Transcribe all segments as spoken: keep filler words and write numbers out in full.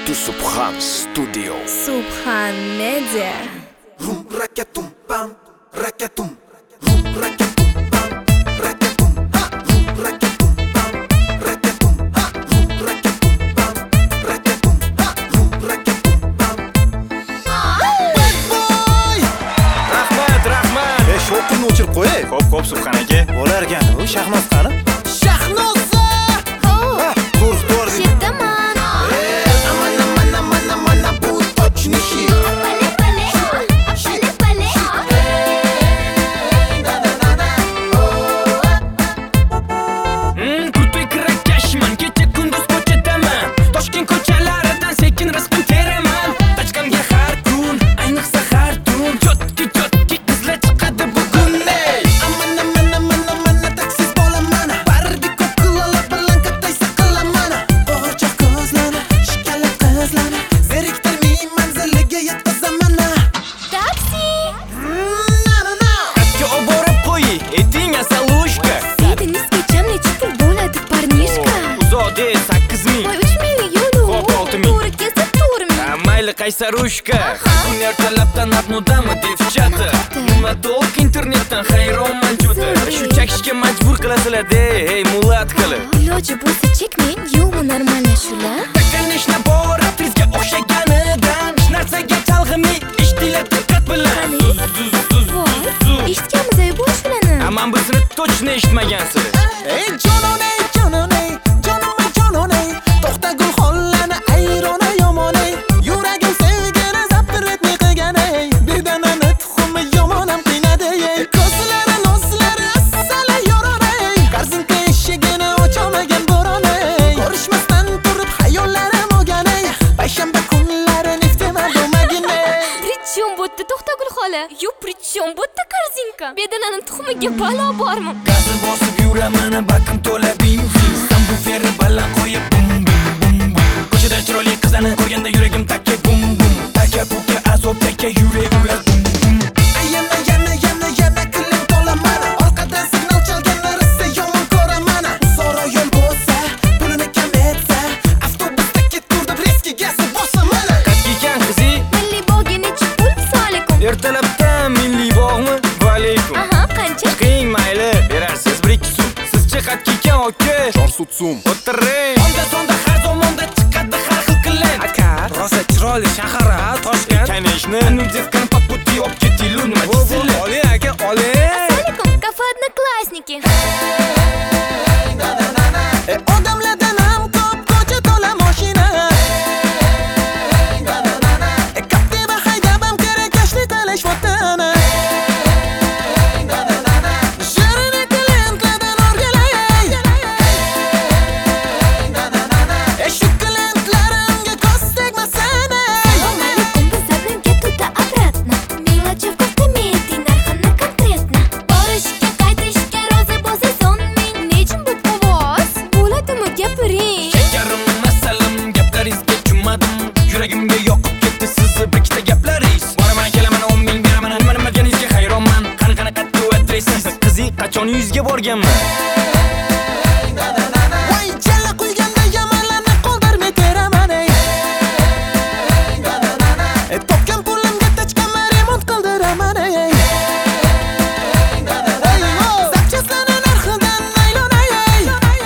to Subhan Studio. Subhan Media. Rum rakatum pam rakatum rum rakatum pam rakatum ha rum rakatum pam rakatum ha rum rakatum pam rakatum ha rum rakatum pam. Bad boy! Rahmat, rahmat. E, shovqinni o'chirib qo'y. Xo'p, xo'p, Subhan aka. Bo'lar ekan. U Shahnoz qani? Shahnoza! Oh, Qo'rqtor. Shedaman. Amana mana mana mana bu точно shit. Pale pale. Pale pale. Hmm, kurtli kirakashman, kecha kunduz ko'chadaman. Toshkent ko'chalaridan sekin rizqim teraman. Tachkamga har kun, ayniqsa har tun. Chotki chotki qizlar chiqadi bugun. Amana mana mana mana taksiz bo'laman. Bardi ko'p qilala bilan kattaysa qilaman. Bo'g'irchoq ko'zlani, shikala qizlani, zeriktirmay manziliga yetkazaman. Taksi. Na na na. Qatga oborib qo'y, eting asalushka. Sedinizgacha necha pul bo'ladi, parnishka? Uzode sakkiz ming. Voy, uch million. Xo'p, olti ming. To'g'ri kelsa to'rt ming. Ha, mayli qaysarushka. Kun ertalabdan apnodami devchati. Nima to'q internetdan hayronman juda. Shu chakishga majbur qilasizlar-da, hey mulatqali. Iloji bo'lsa chekmang, yo'qmi normallashuvlar? Конечно, bor aprizga o'xshaganidan hech narsaga chalg'imay eshitdilar diqqat bilan. Voy, eshitganmiz-ey bu ashulani. Ammo bizni точно eshitmagansiz. Ey jonon ey jonon ey jonon ey jonon ey to'xta gul xollani ayrona yomon ey yuragim sevgini zapretni qilgan ey bedanani tuxumi yomonam qiynadi ey ko'zlari nozlari assala yoron ey qarzinka eshigini ochamagan bo'ron ey ko'rishmasdan turib xayollarim olgan ey payshanba kunlari neftima bo'lmagin ey Причем bo'tda to'xtagul xola? Yu, причем bo'tda korzinka? Bedanani tuxumiga balo bormi? Gazni bosib yuraman, bakim to'la benzin. Sambuferni baland qo'yib bum bum bum bum. Ko'chada chiroyli qizlarni ko'rganda yuragim takka bum bum. Takka puka azob takka yurak urar bum bum. yana yana yana yana qiling tolaman orqadan signal chalganlar esa yomon ko'raman uzora yo'l bo'lsa pulini kam etsa avtobusda kettirdim reskiga bosaman Qatkikan qizi, Milliy bog'ga necha pul? Assalomu alaykum. ertalabdan milliy bog'mi? Va alaykum. Aha, qancha? Qiyin mayli, berarsiz bir ikki so'm. Sizcha qatkikan aka? to'rt so'm. O'tiring. Onda sonda har zamonda chiqadi har xil qilin. Aka, rosa chiroyli shahar ha, Toshkent. Конечно, ну девкani по пути olib ketinglar, nima deysizlar? Oling aka, oling. Assalomu alaykum, kafe одноклассники. E odamlardan ham ko'p ko'cha to'la mashina E Captiva haydab ham kerak kashni talashmoqdan Shirin klientlardan o'rgilay E shu klientlarimga ko'z tegmasin Assalomu alaykum, biz одна туда обратно. Мелочи в автомете, narxini konkretno. Borishga qaytishga rozi bo'lsa son ming. Nechun bu ovoz? Bo'ladimi gapiring? Shakarim masalam, gaplaringizga tushmadim. Yuragimga yoqib ketdi sizni bir ikkita gaplaringiz. Boraman kelaman o'n ming beraman, nima nima deganingizga hayronman. Qani qani qattiq adresingiz? Qizi qachon yuzga borganman? Voy jala qo'yganda yamanlarni qoldirmay teraman ey E topgan pulimga tachkamni remont qildiraman ey Zapchastlarni narxidan aylanay ey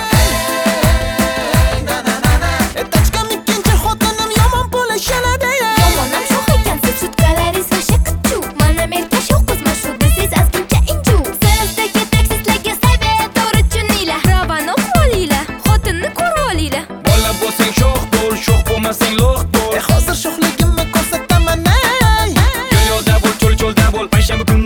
E tachkam ikkinchi xotinim yomon pul ishlanadi ey Yomonam shu ekansiz, sutkalarsiz va shakchu. Mana merka shu qizma shu siz azguncha inju. Sarazdagi taksistlarga savet to'g'ri tushuninglar. Pravani o'qib xotinni ko'rib olinglar. Bola bo'lsang sho'x bo'l, sho'x bo'lmasang lo'q bo'l. E hozir sho'xligimni ko'rsataman ey Yo'l yo'lda bo'l, cho'l cho'lda bo'l, payshanba kuni